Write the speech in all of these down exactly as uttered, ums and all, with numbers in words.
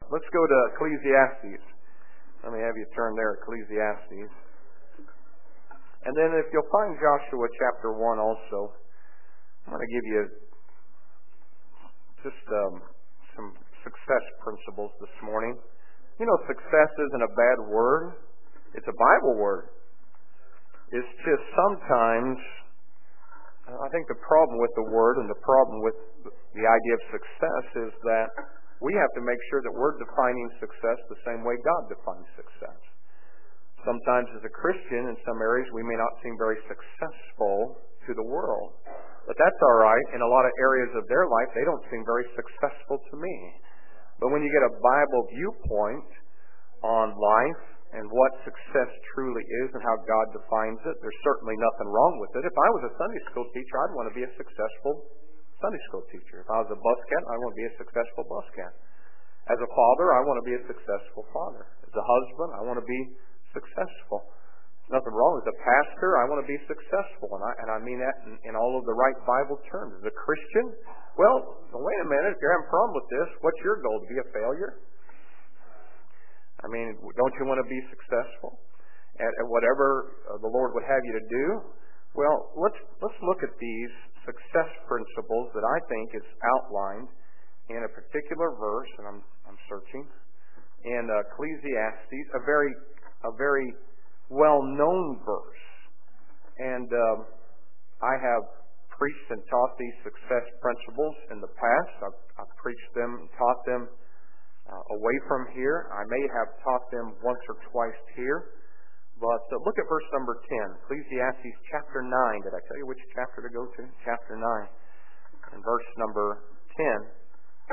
let's go to Ecclesiastes. Let me have you turn there, Ecclesiastes. And then if you'll find Joshua chapter one also, I'm going to give you just um, some success principles this morning. You know, success isn't a bad word. It's a Bible word. It's just sometimes, I think the problem with the word and the problem with the idea of success is that we have to make sure that we're defining success the same way God defines success. Sometimes as a Christian, in some areas, we may not seem very successful to the world. But that's all right. In a lot of areas of their life, they don't seem very successful to me. But when you get a Bible viewpoint on life and what success truly is and how God defines it, there's certainly nothing wrong with it. If I was a Sunday school teacher, I'd want to be a successful Sunday school teacher. If I was a bus cat, I want to be a successful bus cat. As a father, I want to be a successful father. As a husband, I want to be successful. There's nothing wrong. As a pastor, I want to be successful. And I, and I mean that in, in all of the right Bible terms. As a Christian, well, wait a minute. If you're having a problem with this, what's your goal? To be a failure? I mean, don't you want to be successful at, at whatever uh, the Lord would have you to do? Well, let's let's look at these success principles that I think is outlined in a particular verse, and I'm I'm searching in uh, Ecclesiastes, a very a very well-known verse, and um, I have preached and taught these success principles in the past. I've, I've preached them and taught them uh, away from here. I may have taught them once or twice here. But uh, look at verse number ten, Ecclesiastes chapter nine. Did I tell you which chapter to go to? Chapter nine. And verse number ten.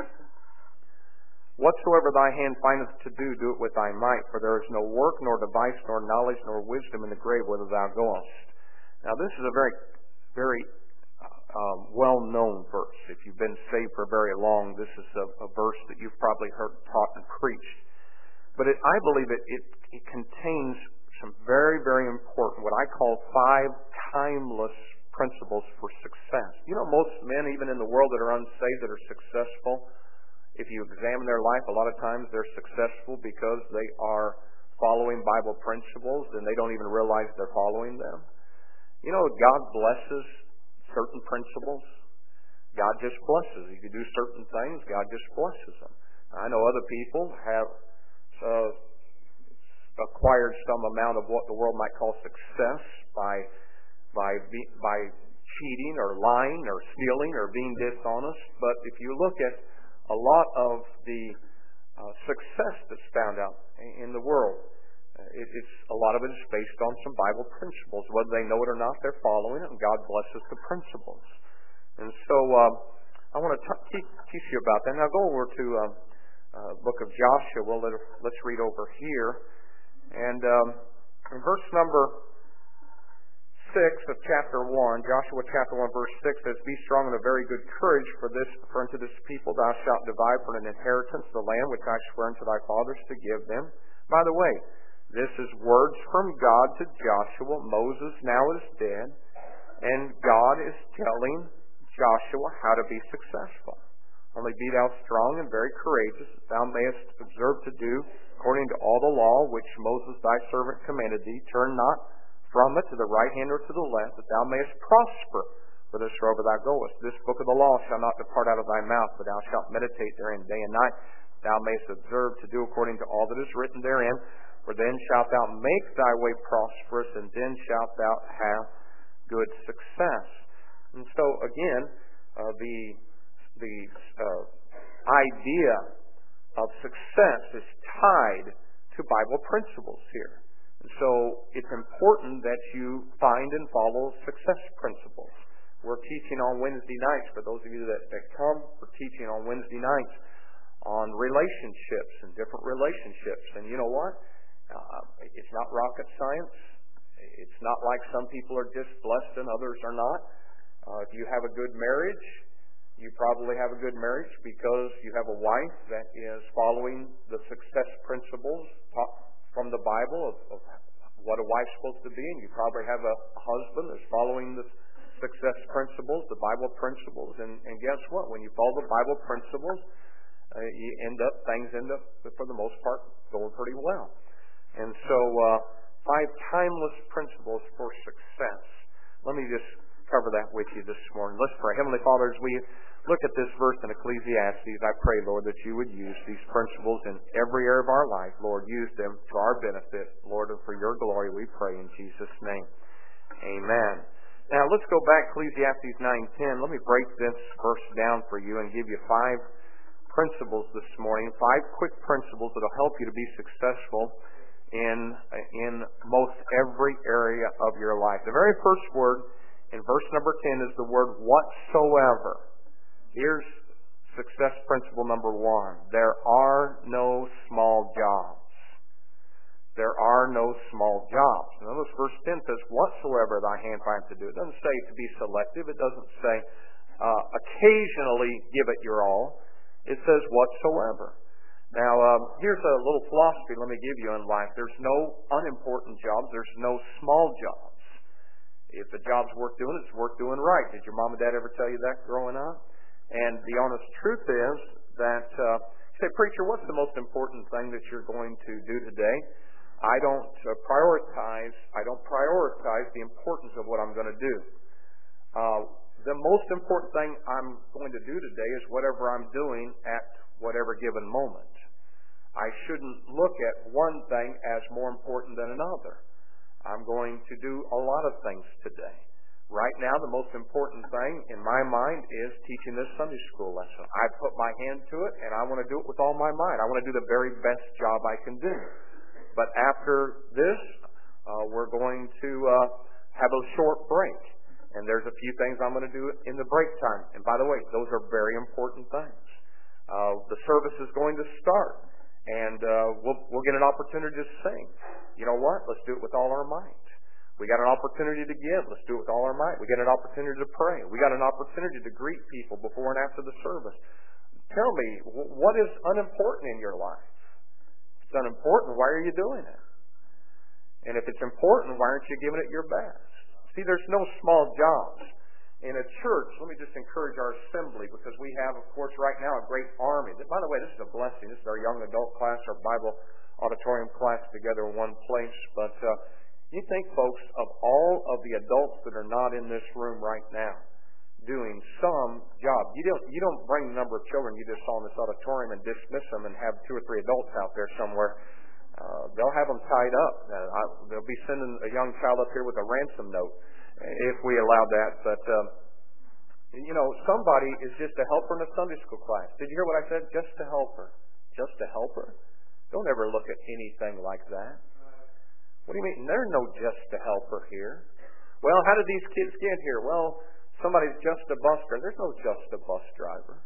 Whatsoever thy hand findeth to do, do it with thy might, for there is no work, nor device, nor knowledge, nor wisdom in the grave whither thou goest. Now this is a very, very um, well-known verse. If you've been saved for very long, this is a, a verse that you've probably heard taught and preached. But it, I believe it, it, it contains some very, very important, what I call five timeless principles for success. You know, most men, even in the world that are unsaved, that are successful, if you examine their life, a lot of times they're successful because they are following Bible principles and they don't even realize they're following them. You know, God blesses certain principles. God just blesses. If you do certain things, God just blesses them. I know other people have uh, acquired some amount of what the world might call success by by be, by cheating or lying or stealing or being dishonest. But if you look at a lot of the uh, success that's found out in the world, uh, it, it's a lot of it is based on some Bible principles. Whether they know it or not, they're following it, and God blesses the principles. And so um, I want to t- teach you about that. Now go over to um, uh, book of Joshua. Well, let's read over here. And um, in verse number six of chapter one, Joshua chapter one, verse six says, Be strong and of very good courage, for this, for unto this people thou shalt divide for an inheritance the land which I swear unto thy fathers to give them. By the way, this is words from God to Joshua. Moses now is dead, and God is telling Joshua how to be successful. Only be thou strong and very courageous, that thou mayest observe to do according to all the law which Moses thy servant commanded thee. Turn not from it to the right hand or to the left, that thou mayest prosper whithersoever thou goest. This book of the law shall not depart out of thy mouth, but thou shalt meditate therein day and night, that thou mayest observe to do according to all that is written therein. For then shalt thou make thy way prosperous, and then shalt thou have good success. And so again, uh, the the uh, idea of success is tied to Bible principles here. And so it's important that you find and follow success principles. We're teaching on Wednesday nights. For those of you that, that come, we're teaching on Wednesday nights on relationships and different relationships. And you know what? Uh, it's not rocket science. It's not like some people are just blessed and others are not. Uh, if you have a good marriage, you probably have a good marriage because you have a wife that is following the success principles taught from the Bible of, of what a wife's supposed to be, and you probably have a husband that's following the success principles, the Bible principles, and, and guess what? When you follow the Bible principles, uh, you end up, things end up, for the most part, going pretty well. And so, uh, five timeless principles for success. Let me just cover that with you this morning. Let's pray. Heavenly Father, as we look at this verse in Ecclesiastes, I pray, Lord, that you would use these principles in every area of our life. Lord, use them to our benefit. Lord, and for your glory, we pray in Jesus' name. Amen. Now, let's go back to Ecclesiastes nine ten. Let me break this verse down for you and give you five principles this morning, five quick principles that will help you to be successful in, in most every area of your life. The very first word in verse number ten is the word whatsoever. Here's success principle number one. There are no small jobs. There are no small jobs. Notice verse ten says, whatsoever thy hand finds to do. It doesn't say to be selective. It doesn't say uh, occasionally give it your all. It says whatsoever. Now, um, here's a little philosophy let me give you in life. There's no unimportant jobs. There's no small jobs. If the job's worth doing, it's worth doing right. Did your mom and dad ever tell you that growing up? And the honest truth is that, uh, you say, preacher, what's the most important thing that you're going to do today? I don't uh, prioritize, I don't prioritize the importance of what I'm going to do. Uh, the most important thing I'm going to do today is whatever I'm doing at whatever given moment. I shouldn't look at one thing as more important than another. I'm going to do a lot of things today. Right now, the most important thing in my mind is teaching this Sunday school lesson. I put my hand to it, and I want to do it with all my might. I want to do the very best job I can do. But after this, uh, we're going to uh, have a short break. And there's a few things I'm going to do in the break time. And by the way, those are very important things. Uh, the service is going to start. And uh, we'll, we'll get an opportunity to sing. You know what? Let's do it with all our might. We got an opportunity to give. Let's do it with all our might. We got an opportunity to pray. We got an opportunity to greet people before and after the service. Tell me, what is unimportant in your life? If it's unimportant, why are you doing it? And if it's important, why aren't you giving it your best? See, there's no small jobs. In a church, let me just encourage our assembly, because we have, of course, right now a great army. By the way, this is a blessing. This is our young adult class, our Bible auditorium class together in one place. But uh, you think, folks, of all of the adults that are not in this room right now doing some job. You don't, you don't bring the number of children you just saw in this auditorium and dismiss them and have two or three adults out there somewhere. Uh, they'll have them tied up. Uh, I, they'll be sending a young child up here with a ransom note if we allow that. But, um, you know, somebody is just a helper in a Sunday school class. Did you hear what I said? Just a helper. Just a helper? Don't ever look at anything like that. What do you mean? There's no just a helper here. Well, how did these kids get here? Well, somebody's just a bus driver. There's no just a bus driver.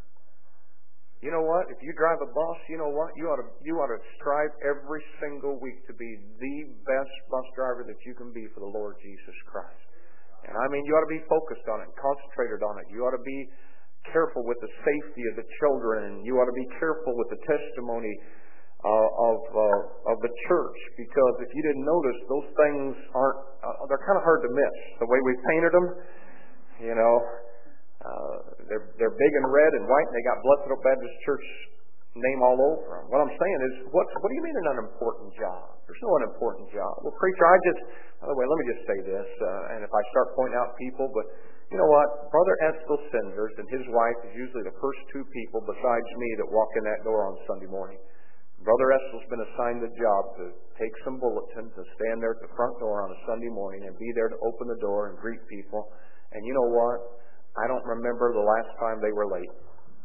You know what? If you drive a bus, you know what? You ought to you ought to strive every single week to be the best bus driver that you can be for the Lord Jesus Christ. And I mean, you ought to be focused on it, concentrated on it. You ought to be careful with the safety of the children. You ought to be careful with the testimony uh, of uh, of the church. Because if you didn't notice, those things aren't, uh, they're kind of hard to miss. The way we painted them, you know, uh, they're, they're big and red and white, and they got Blessed Hope Baptist Church name all over them. What I'm saying is, what, what do you mean an unimportant job? There's no unimportant job. Well, preacher, I just, by the way, let me just say this, uh, and if I start pointing out people, but you know what? Brother Eskil Senders and his wife is usually the first two people besides me that walk in that door on Sunday morning. Brother Eskil's been assigned the job to take some bulletins and stand there at the front door on a Sunday morning and be there to open the door and greet people. And you know what? I don't remember the last time they were late.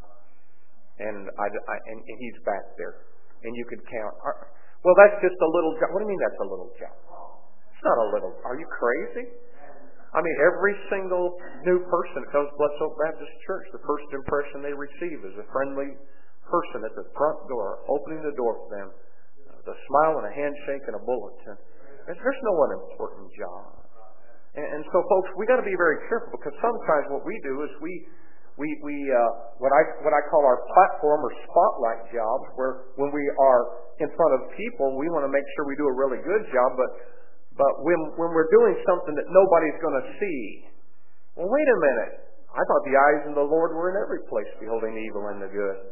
And I, I and he's back there, and you could count. Well, that's just a little job. What do you mean that's a little job? It's not a little. Are you crazy? I mean, every single new person that comes to Blessed Hope Baptist Church, the first impression they receive is a friendly person at the front door, opening the door for them, with a smile and a handshake and a bulletin. There's no unimportant job. And, and so, folks, we got to be very careful, because sometimes what we do is we we we uh, what I what I call our platform or spotlight jobs, where when we are in front of people, we want to make sure we do a really good job, but but when when we're doing something that nobody's going to see, well, wait a minute. I thought the eyes of the Lord were in every place, beholding the evil and the good.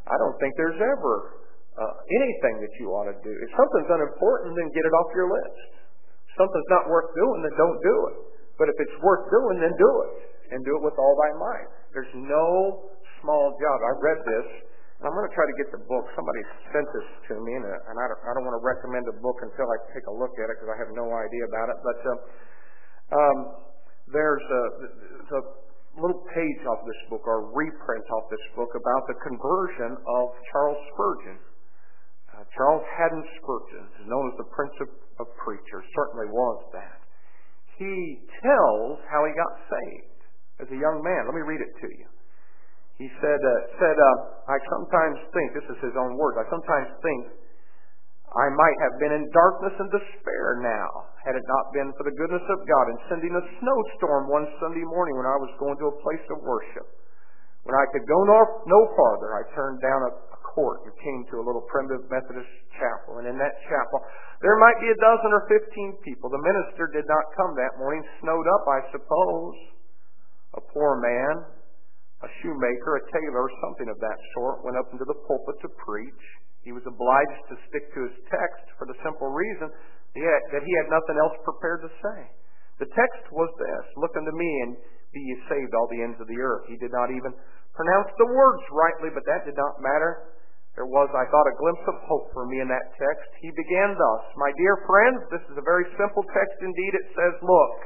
I don't think there's ever uh, anything that you ought to do. If something's unimportant, then get it off your list. If something's not worth doing, then don't do it. But if it's worth doing, then do it. And do it with all thy might. There's no small job. I read this. I'm going to try to get the book. Somebody sent this to me, and, uh, and I, don't, I don't want to recommend a book until I take a look at it because I have no idea about it. But uh, um, there's, a, there's a little page off this book, or reprint off this book, about the conversion of Charles Spurgeon. Uh, Charles Haddon Spurgeon is known as the Prince of, of Preachers. Certainly was that. He tells how he got saved as a young man. Let me read it to you. He said, uh, said uh, I sometimes think, this is his own words, I sometimes think I might have been in darkness and despair now, had it not been for the goodness of God in sending a snowstorm one Sunday morning when I was going to a place of worship. When I could go no, no farther, I turned down a, a court and came to a little primitive Methodist chapel. And in that chapel, there might be a dozen or fifteen people. The minister did not come that morning, snowed up, I suppose. A poor man, a shoemaker, a tailor, something of that sort, went up into the pulpit to preach. He was obliged to stick to his text for the simple reason that he had nothing else prepared to say. The text was this: look unto me and be ye saved, all the ends of the earth. He did not even pronounce the words rightly, but that did not matter. There was, I thought, a glimpse of hope for me in that text. He began thus: my dear friends, this is a very simple text indeed. It says, look.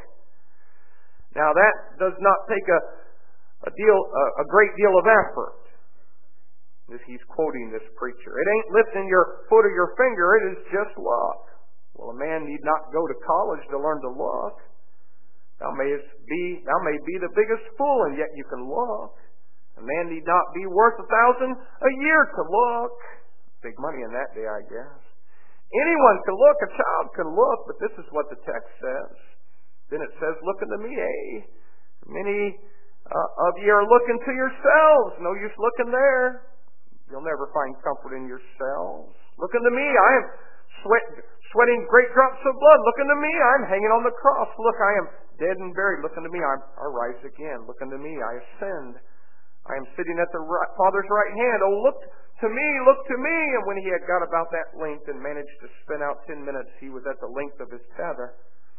Now that does not take a A deal, a great deal of effort. He's quoting this preacher. It ain't lifting your foot or your finger. It is just luck. Well, a man need not go to college to learn to look. Thou mayest be, thou may be the biggest fool, and yet you can look. A man need not be worth a thousand a year to look. Big money in that day, I guess. Anyone can look. A child can look, but this is what the text says. Then it says, look unto me, eh? Many Uh, of you are looking to yourselves. No use looking there. You'll never find comfort in yourselves. Look unto me. I am sweat, sweating great drops of blood. Look unto me. I'm hanging on the cross. Look, I am dead and buried. Look unto me. I'm, I rise again. Look unto me. I ascend. I am sitting at the right, Father's right hand. Oh, look to me. Look to me. And when he had got about that length and managed to spin out ten minutes, he was at the length of his tether.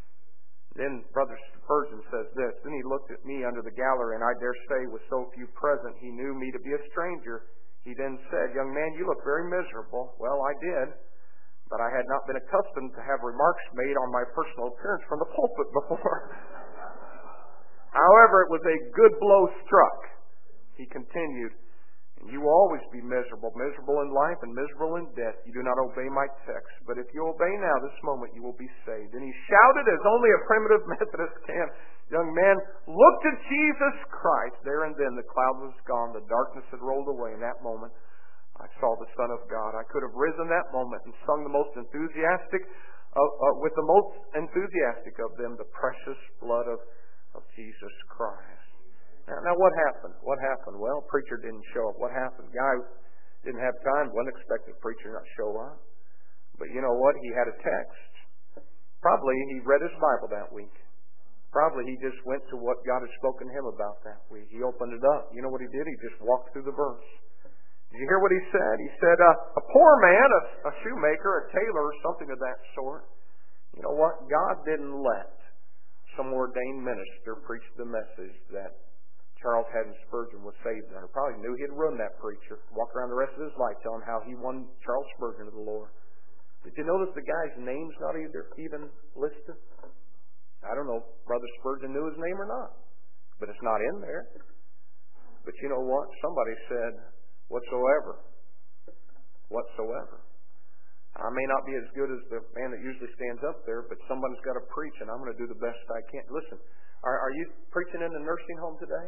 Then Brother Spurgeon says this: then he looked at me under the gallery, and I dare say with so few present, he knew me to be a stranger. He then said, young man, you look very miserable. Well, I did, but I had not been accustomed to have remarks made on my personal appearance from the pulpit before. However, it was a good blow struck. He continued, and you will always be miserable, miserable in life and miserable in death. You do not obey my text. But if you obey now, this moment, you will be saved. And he shouted as only a primitive Methodist can. Young man looked at Jesus Christ. There and then the cloud was gone. The darkness had rolled away. In that moment, I saw the Son of God. I could have risen that moment and sung the most enthusiastic, uh, uh, with the most enthusiastic of them, the precious blood of, of Jesus Christ. Now, now what happened? What happened? Well, preacher didn't show up. What happened? Guy didn't have time. Wasn't expecting the preacher not show up. But you know what? He had a text. Probably he read his Bible that week. Probably he just went to what God had spoken to him about that week. He opened it up. You know what he did? He just walked through the verse. Did you hear what he said? He said, uh, a poor man, a, a shoemaker, a tailor, something of that sort. You know what? God didn't let some ordained minister preach the message that Charles Haddon Spurgeon was saved under. Probably knew he'd run that preacher. Walk around the rest of his life telling how he won Charles Spurgeon to the Lord. Did you notice the guy's name's not either even listed? I don't know if Brother Spurgeon knew his name or not. But it's not in there. But you know what? Somebody said, whatsoever. Whatsoever. I may not be as good as the man that usually stands up there, but somebody's got to preach, and I'm going to do the best I can. Listen, are, are you preaching in the nursing home today?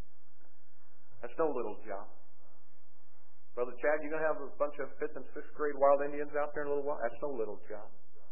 That's no little job. Brother Chad, you're going to have a bunch of fifth and sixth grade wild Indians out there in a little while? That's no little job.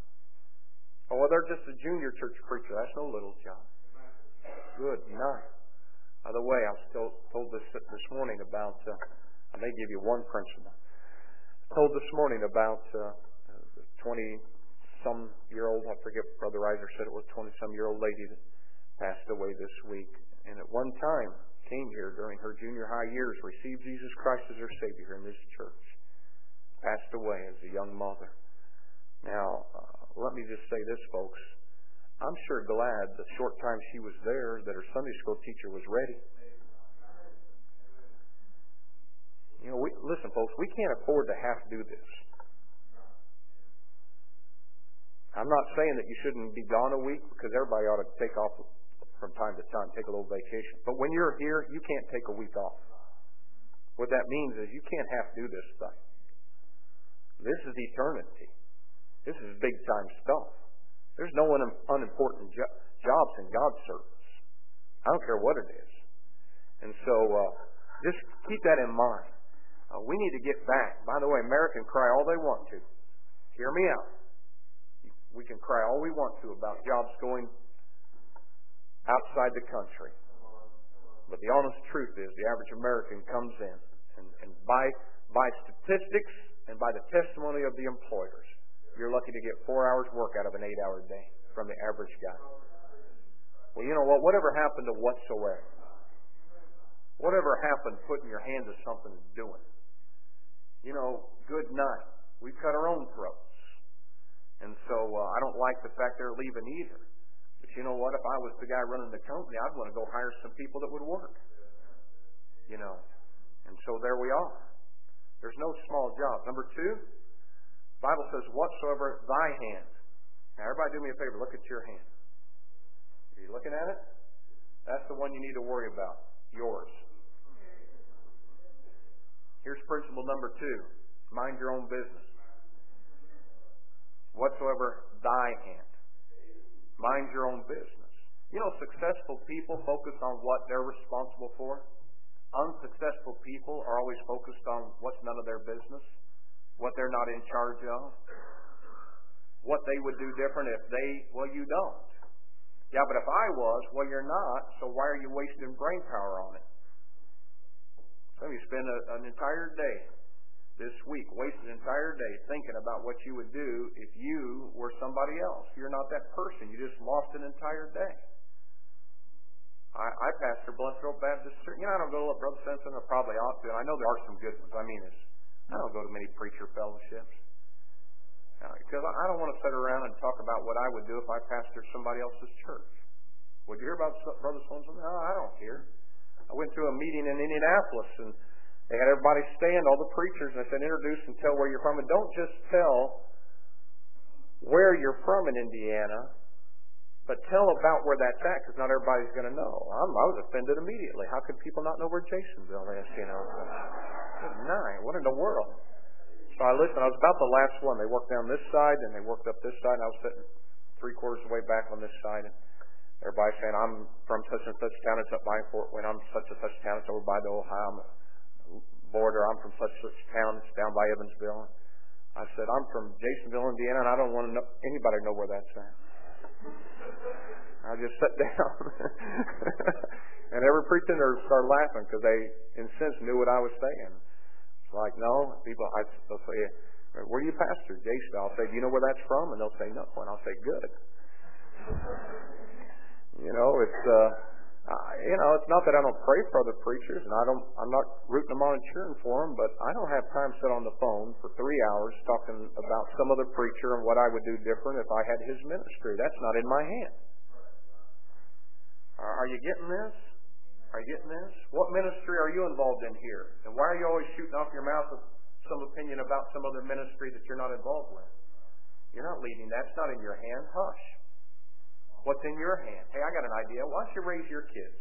Oh, well, they're just a junior church preacher. That's no little job. Good night. By the way, I was told, told this this morning about, uh, I may give you one principle. Told this morning about uh, the twenty-some-year-old, I forget, Brother Reiser said it was twenty-some-year-old lady that passed away this week. And at one time, came here during her junior high years, received Jesus Christ as her Savior in this church. Passed away as a young mother. Now, uh, let me just say this, folks. I'm sure glad the short time she was there that her Sunday school teacher was ready. You know, we, listen, folks, we can't afford to have to do this. I'm not saying that you shouldn't be gone a week, because everybody ought to take off from time to time, take a little vacation. But when you're here, you can't take a week off. What that means is you can't have to do this stuff. This is eternity. This is big time stuff. There's no un- unimportant jo- jobs in God's service. I don't care what it is. And so uh, just keep that in mind. Uh, we need to get back. By the way, America can cry all they want to. Hear me out. We can cry all we want to about jobs going outside the country. But the honest truth is the average American comes in, and, and by, by statistics and by the testimony of the employers, you're lucky to get four hours work out of an eight-hour day from the average guy. Well, you know what? Whatever happened to whatsoever? Whatever happened putting your hand to something and doing? You know, good night. We cut our own throats. And so uh, I don't like the fact they're leaving either. But you know what? If I was the guy running the company, I'd want to go hire some people that would work. You know. And so there we are. There's no small job. Number two, the Bible says, whatsoever thy hand. Now everybody do me a favor. Look at your hand. Are you looking at it? That's the one you need to worry about. Yours. Here's principle number two. Mind your own business. Whatsoever thy hand. Mind your own business. You know, successful people focus on what they're responsible for. Unsuccessful people are always focused on what's none of their business, what they're not in charge of, what they would do different if they, well, you don't. Yeah, but if I was, well, you're not, so why are you wasting brain power on it? Some of you spend a, an entire day this week, wasted an entire day thinking about what you would do if you were somebody else. You're not that person. You just lost an entire day. I, I pastor Blessed Hope Baptist Church. You know, I don't go to Brother Simpson. I probably ought to. I know there are some good ones. I mean, it's, I don't go to many preacher fellowships. Because uh, I don't want to sit around and talk about what I would do if I pastored somebody else's church. Would you hear about Brother Simpson? No, I don't care. I went to a meeting in Indianapolis, and they had everybody stand, all the preachers, and I said, introduce and tell where you're from. And don't just tell where you're from in Indiana, but tell about where that's at, because not everybody's going to know. I'm, I was offended immediately. How could people not know where Jasonville is, you know? Good night. What in the world? So I listened. I was about the last one. They worked down this side, and they worked up this side, and I was sitting three quarters of the way back on this side, and everybody saying, I'm from such and such town. It's up by Fort Wayne. I'm such and such town. It's over by the Ohio border. I'm from such and such town. It's down by Evansville. I said, I'm from Jasonville, Indiana, and I don't want to know, anybody to know where that's at. I just sat down. And every preacher started laughing because they, in a sense, knew what I was saying. It's like, no. People, I, they'll say, where do you pastor? Jasonville. I'll say, do you know where that's from? And they'll say, no. And I'll say, good. You know, it's... Uh, Uh, you know, it's not that I don't pray for other preachers, and I don't, I'm not rooting them on and cheering for them, but I don't have time to sit on the phone for three hours talking about some other preacher and what I would do different if I had his ministry. That's not in my hand. Are, are you getting this? Are you getting this? What ministry are you involved in here? And why are you always shooting off your mouth with some opinion about some other ministry that you're not involved with? You're not leading. That's not in your hand. Hush. What's in your hand? Hey, I got an idea. Why don't you raise your kids?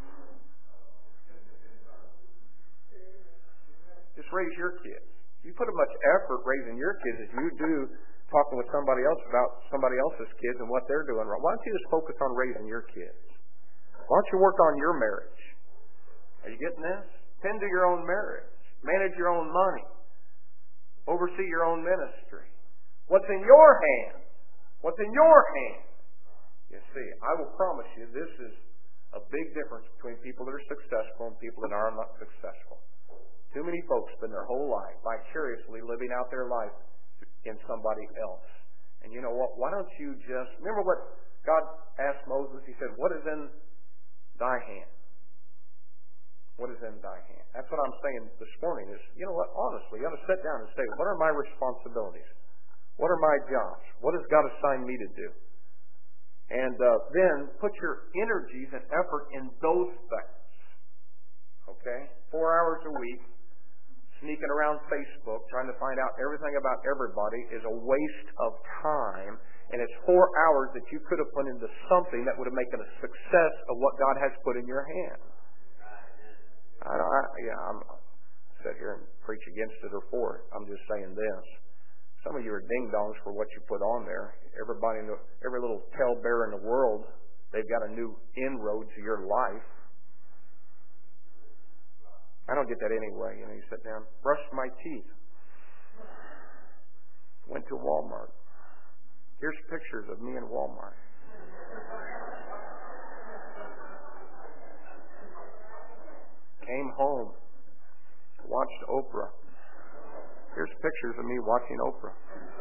Just raise your kids. You put as much effort raising your kids as you do talking with somebody else about somebody else's kids and what they're doing wrong. Why don't you just focus on raising your kids? Why don't you work on your marriage? Are you getting this? Tend to your own marriage. Manage your own money. Oversee your own ministry. What's in your hand? What's in your hand? You see, I will promise you this is a big difference between people that are successful and people that are not successful. Too many folks spend their whole life vicariously living out their life in somebody else. And you know what? Why don't you just... Remember what God asked Moses? He said, what is in thy hand? What is in thy hand? That's what I'm saying this morning is, you know what, honestly, you ought to sit down and say, what are my responsibilities? What are my jobs? What has God assigned me to do? And uh, then put your energies and effort in those things. Okay? Four hours a week, sneaking around Facebook, trying to find out everything about everybody is a waste of time. And it's four hours that you could have put into something that would have made it a success of what God has put in your hand. I, I, yeah, I'm sit here and preach against it or for it. I'm just saying this. Some of you are ding-dongs for what you put on there. Everybody, in the, every little talebearer in the world, they've got a new inroad to your life. I don't get that anyway. You know, you sit down, brushed my teeth, went to Walmart. Here's pictures of me in Walmart. Came home, watched Oprah. Here's pictures of me watching Oprah.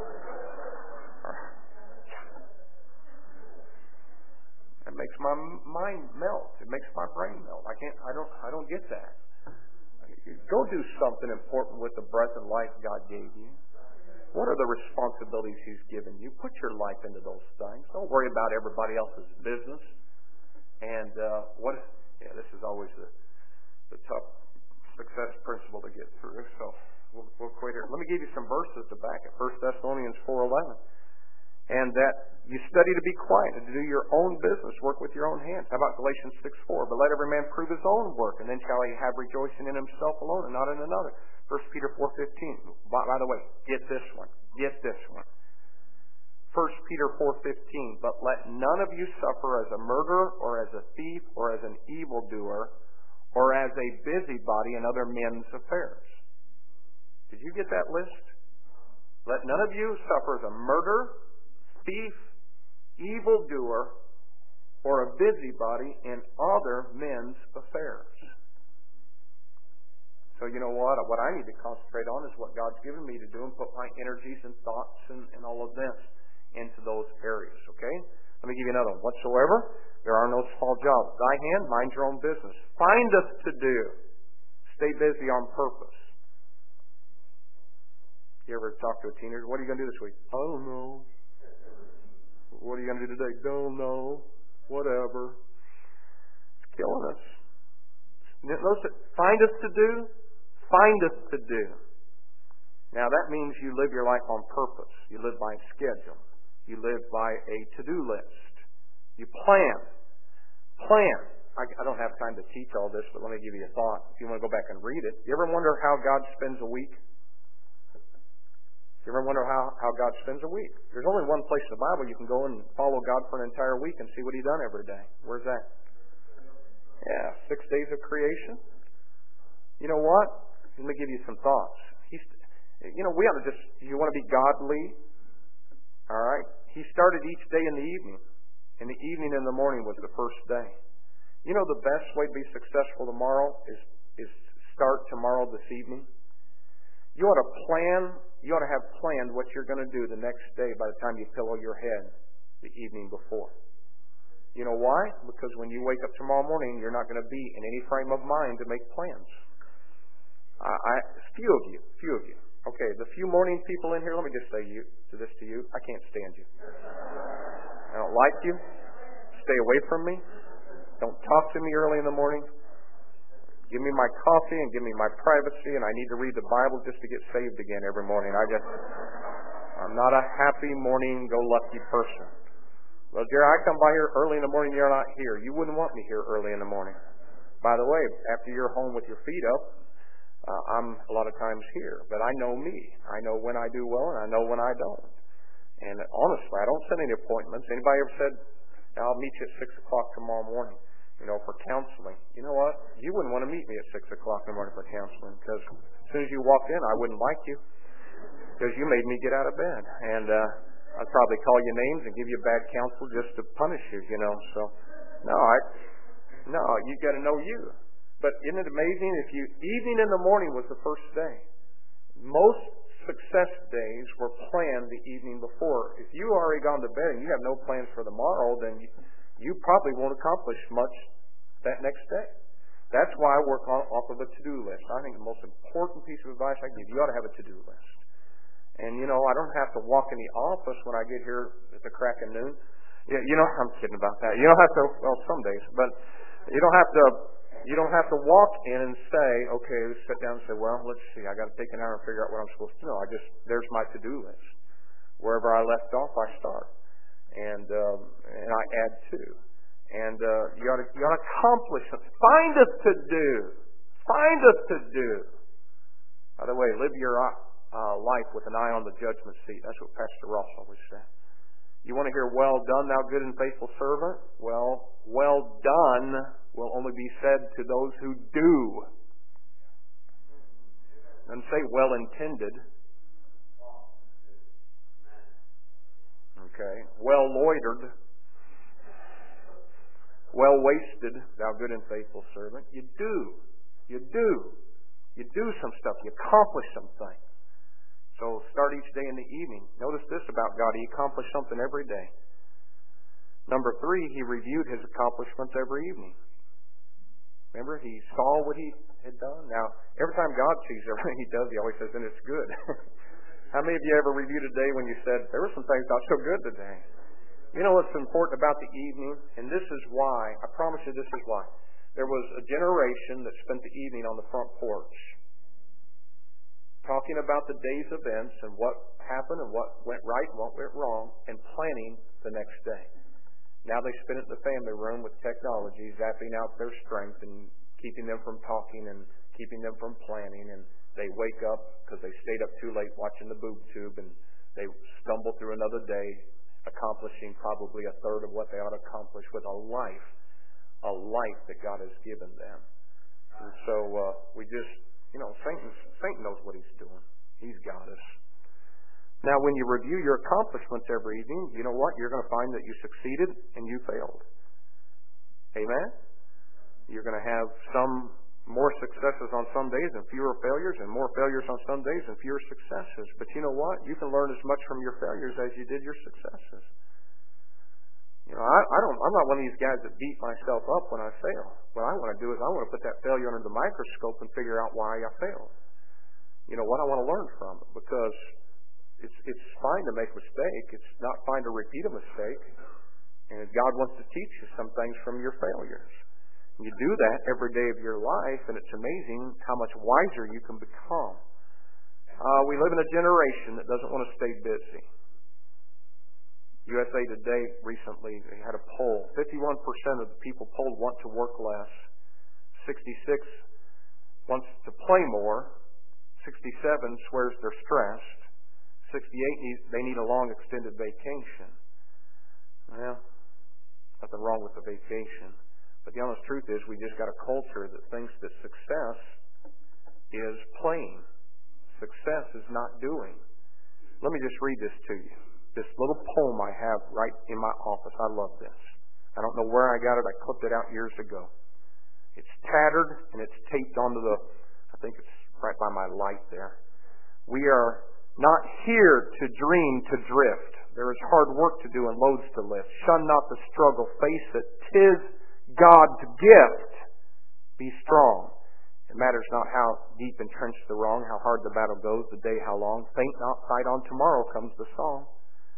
It makes my mind melt. It makes my brain melt. I can't. I don't. I don't get that. Go do something important with the breath and life God gave you. What are the responsibilities He's given you? Put your life into those things. Don't worry about everybody else's business. And uh, what? Yeah, this is always the the tough success principle to get through. So we'll, we'll quit here. Let me give you some verses to back it. First Thessalonians four eleven. And that you study to be quiet and to do your own business, work with your own hands. How about Galatians six four? But let every man prove his own work, and then shall he have rejoicing in himself alone and not in another. First Peter four fifteen. By, by the way, get this one. Get this one. First Peter four fifteen. But let none of you suffer as a murderer or as a thief or as an evildoer or as a busybody in other men's affairs. Did you get that list? Let none of you suffer as a murderer, thief, evildoer, or a busybody in other men's affairs. So you know what? What I need to concentrate on is what God's given me to do and put my energies and thoughts and, and all of this into those areas. Okay? Let me give you another one. Whatsoever, there are no small jobs. Thy hand, mind your own business. Find us to do. Stay busy on purpose. You ever talk to a teenager? What are you going to do this week? I don't know. What are you going to do today? Don't know. Whatever. It's killing us. Find us to do. Find us to do. Now that means you live your life on purpose. You live by a schedule. You live by a to-do list. You plan. Plan. I, I don't have time to teach all this, but let me give you a thought. If you want to go back and read it. You ever wonder how God spends a week? You ever wonder how, how God spends a week? There's only one place in the Bible you can go and follow God for an entire week and see what He's done every day. Where's that? Yeah, six days of creation. You know what? Let me give you some thoughts. He's, you know, we ought to just, you want to be godly? All right? He started each day in the evening. And the evening and the morning was the first day. You know the best way to be successful tomorrow is, is start tomorrow this evening? You ought to plan, you ought to have planned what you're going to do the next day by the time you pillow your head the evening before. You know why? Because when you wake up tomorrow morning, you're not going to be in any frame of mind to make plans. I, I, few of you, few of you. Okay, the few morning people in here, let me just say you to this to you. I can't stand you. I don't like you. Stay away from me. Don't talk to me early in the morning. Give me my coffee and give me my privacy, and I need to read the Bible just to get saved again every morning. I just, I'm not a happy morning-go-lucky person. Well, Jerry, I come by here early in the morning, you're not here. You wouldn't want me here early in the morning. By the way, after you're home with your feet up, uh, I'm a lot of times here. But I know me. I know when I do well, and I know when I don't. And honestly, I don't set any appointments. Anybody ever said, I'll meet you at six o'clock tomorrow morning? You know, for counseling. You know what? You wouldn't want to meet me at six o'clock in the morning for counseling because as soon as you walked in, I wouldn't like you because you made me get out of bed. And uh, I'd probably call you names and give you bad counsel just to punish you, you know. So, no, I, no, you got to know you. But isn't it amazing if you, evening in the morning was the first day. Most success days were planned the evening before. If you already gone to bed and you have no plans for tomorrow, then you, you probably won't accomplish much that next day. That's why I work off of a to-do list. I think the most important piece of advice I give you, you ought to have a to-do list. And, you know, I don't have to walk in the office when I get here at the crack of noon. Yeah, you know, I'm kidding about that. You don't have to, well, some days, but you don't have to, you don't have to walk in and say, okay, sit down and say, well, let's see, I got to take an hour and figure out what I'm supposed to know. I just, there's my to-do list. Wherever I left off, I start. And, um, and I add to. And uh, you ought to, you ought to accomplish something. Find us to do. Find us to do. By the way, live your uh, life with an eye on the judgment seat. That's what Pastor Ross always said. You want to hear, well done, thou good and faithful servant? Well, well done will only be said to those who do. Doesn't say well intended. Okay. Well loitered. Well wasted, thou good and faithful servant. You do. You do. You do some stuff. You accomplish some things. So start each day in the evening. Notice this about God. He accomplished something every day. Number three, He reviewed His accomplishments every evening. Remember, He saw what He had done. Now, every time God sees everything He does, He always says, and it's good. How many of you ever reviewed a day when you said, there were some things not so good today? You know what's important about the evening? And this is why, I promise you this is why. There was a generation that spent the evening on the front porch talking about the day's events and what happened and what went right and what went wrong and planning the next day. Now they spend it in the family room with technology, zapping out their strength and keeping them from talking and keeping them from planning. And they wake up because they stayed up too late watching the boob tube, and they stumble through another day, accomplishing probably a third of what they ought to accomplish with a life, a life that God has given them. And so uh, we just, you know, Satan, Satan knows what he's doing. He's got us. Now, when you review your accomplishments every evening, you know what? You're going to find that you succeeded and you failed. Amen? You're going to have some more successes on some days and fewer failures, and more failures on some days and fewer successes. But you know what? You can learn as much from your failures as you did your successes. You know, I, I don't. I'm not one of these guys that beat myself up when I fail. What I want to do is I want to put that failure under the microscope and figure out why I failed. You know what? I want to learn from it, because it's it's fine to make a mistake. It's not fine to repeat a mistake. And God wants to teach you some things from your failures. You do that every day of your life, and it's amazing how much wiser you can become. Uh, we live in a generation that doesn't want to stay busy. U S A Today recently, they had a poll. fifty-one percent of the people polled want to work less. sixty-six wants to play more. sixty-seven swears they're stressed. sixty-eight need, they need a long extended vacation. Well, nothing wrong with the vacation. But the honest truth is we just got a culture that thinks that success is playing. Success is not doing. Let me just read this to you. This little poem I have right in my office. I love this. I don't know where I got it. I clipped it out years ago. It's tattered and it's taped onto the, I think it's right by my light there. We are not here to dream, to drift. There is hard work to do and loads to lift. Shun not the struggle. Face it. 'Tis God's gift. Be strong. It matters not how deep entrenched the wrong, how hard the battle goes, the day how long. Faint not, fight on, tomorrow comes the song.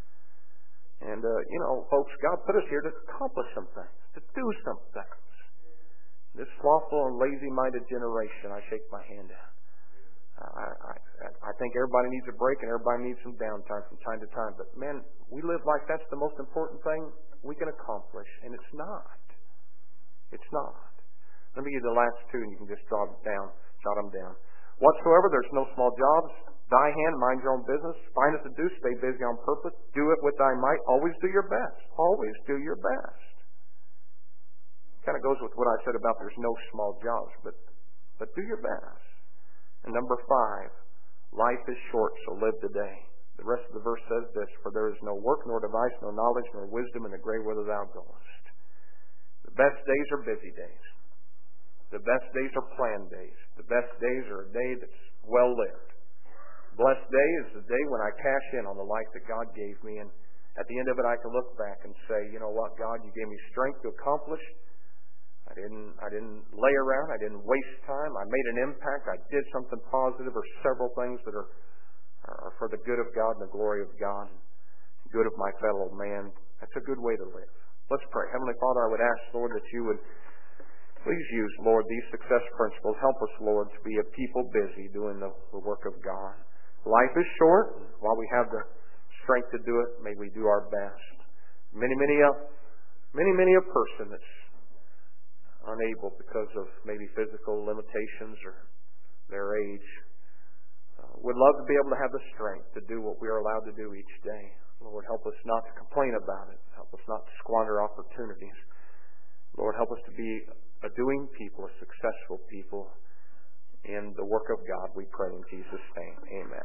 And, uh, you know, folks, God put us here to accomplish some things, to do some things. This slothful and lazy-minded generation, I shake my hand at. I, I, I think everybody needs a break and everybody needs some downtime from time to time. But, man, we live like that's the most important thing we can accomplish, and it's not. It's not. Let me give you the last two, and you can just jot them down. Jot them down. Whatsoever, there's no small jobs. Thy hand, mind your own business. Find it to do, stay busy on purpose. Do it with thy might. Always do your best. Always do your best. Kind of goes with what I said about there's no small jobs, but but do your best. And number five, life is short, so live today. The rest of the verse says this: for there is no work, nor device, nor knowledge, nor wisdom in the grave whither thou goest. The best days are busy days. The best days are planned days. The best days are a day that's well lived. Blessed day is the day when I cash in on the life that God gave me, and at the end of it I can look back and say, you know what, God, you gave me strength to accomplish. I didn't I didn't lay around. I didn't waste time. I made an impact. I did something positive, or several things that are, are for the good of God and the glory of God, good of my fellow man. That's a good way to live. Let's pray. Heavenly Father, I would ask, Lord, that you would please use, Lord, these success principles. Help us, Lord, to be a people busy doing the, the work of God. Life is short. While we have the strength to do it, may we do our best. Many, many a, many, many a person that's unable because of maybe physical limitations or their age uh, would love to be able to have the strength to do what we are allowed to do each day. Lord, help us not to complain about it. Help us not to squander opportunities. Lord, help us to be a doing people, a successful people in the work of God, we pray in Jesus' name. Amen.